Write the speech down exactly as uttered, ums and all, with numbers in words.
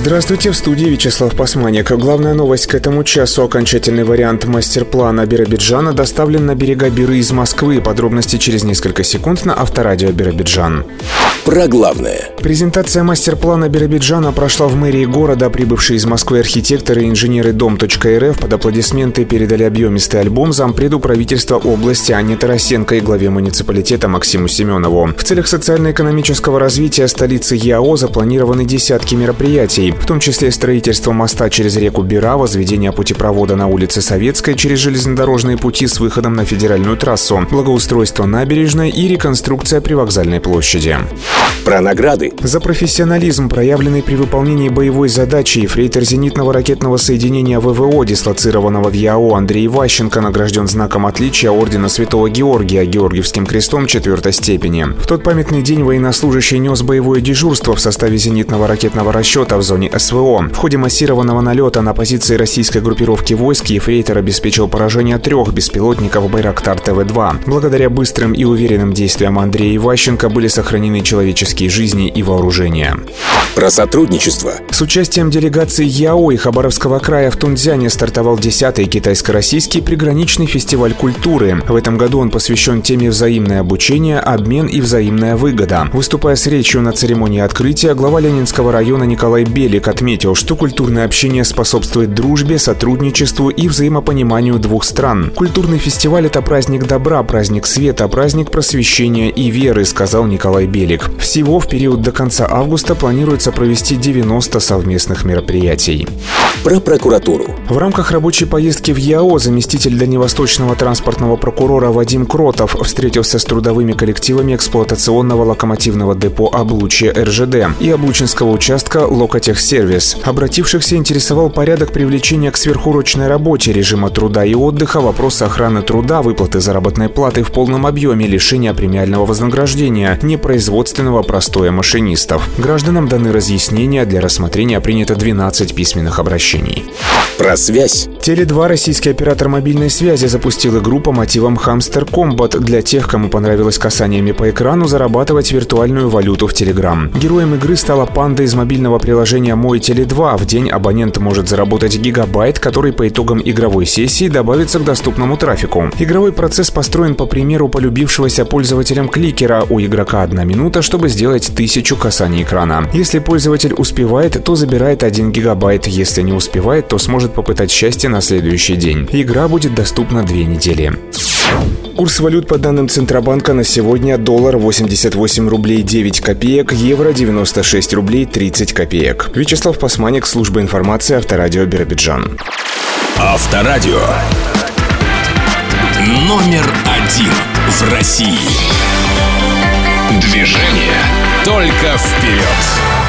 Здравствуйте, в студии Вячеслав Пасманик. Главная новость к этому часу. Окончательный вариант мастер-плана Биробиджана доставлен на берега Биры из Москвы. Подробности через несколько секунд на Авторадио Биробиджан. Про главное. Презентация мастер-плана Биробиджана прошла в мэрии города. Прибывшие из Москвы архитекторы и инженеры Дом.РФ под аплодисменты передали объемистый альбом зампреду правительства области Анне Тарасенко и главе муниципалитета Максиму Семенову. В целях социально-экономического развития столицы ЕАО запланированы десятки мероприятий, в том числе строительство моста через реку Бира, возведение путепровода на улице Советской через железнодорожные пути с выходом на федеральную трассу, благоустройство набережной и реконструкция привокзальной площади. Про награды. За профессионализм, проявленный при выполнении боевой задачи, ефрейтор зенитного ракетного соединения ВВО, дислоцированного в ЕАО Андрей Ващенко, награжден знаком отличия ордена Святого Георгия, Георгиевским крестом четвертой степени. В тот памятный день военнослужащий нес боевое дежурство в составе зенитного ракетного расчета в зоне СВО. В ходе массированного налета на позиции российской группировки войск ефрейтор обеспечил поражение трех беспилотников Байрактар Тэ Вэ два. Благодаря быстрым и уверенным действиям Андрея Ващенко были сохранены человеческие жизни и вооружения. Про сотрудничество. С участием делегации ЕАО и Хабаровского края в Тунцзяне стартовал десятый китайско-российский приграничный фестиваль культуры. В этом году он посвящен теме взаимное обучение, обмен и взаимная выгода. Выступая с речью на церемонии открытия, глава Ленинского района Николай Белик отметил, что культурное общение способствует дружбе, сотрудничеству и взаимопониманию двух стран. Культурный фестиваль – это праздник добра, праздник света, праздник просвещения и веры, сказал Николай Белик. Всего в период до конца августа планируется провести девяносто совместных мероприятий. Про прокуратуру. В рамках рабочей поездки в ЕАО заместитель дальневосточного транспортного прокурора Вадим Кротов встретился с трудовыми коллективами эксплуатационного локомотивного депо «Облучье Эр Жэ Дэ» и облучинского участка «Локотехсервис». Обратившихся интересовал порядок привлечения к сверхурочной работе, режима труда и отдыха, вопросы охраны труда, выплаты заработной платы в полном объеме, лишения премиального вознаграждения, непроизводственного простоя машинистов. Гражданам даны разъяснения, для рассмотрения принято двенадцать письменных обращений. Про связь. Теле два, российский оператор мобильной связи, запустил игру по мотивам Hamster Combat для тех, кому понравилось касаниями по экрану зарабатывать виртуальную валюту в Telegram. Героем игры стала панда из мобильного приложения Мой Теле два. В день абонент может заработать гигабайт, который по итогам игровой сессии добавится к доступному трафику. Игровой процесс построен по примеру полюбившегося пользователям кликера. У игрока одна минута, чтобы сделать тысячу касаний экрана. Если пользователь успевает, то забирает один гигабайт. Если не успевает, то сможет попытать счастье на следующий день. Игра будет доступна две недели. Курс валют по данным Центробанка на сегодня: доллар восемьдесят восемь рублей девять копеек, евро девяносто шесть рублей тридцать копеек. Вячеслав Пасманик, служба информации, Авторадио Биробиджан. Авторадио. Номер один в России. Движение только вперед.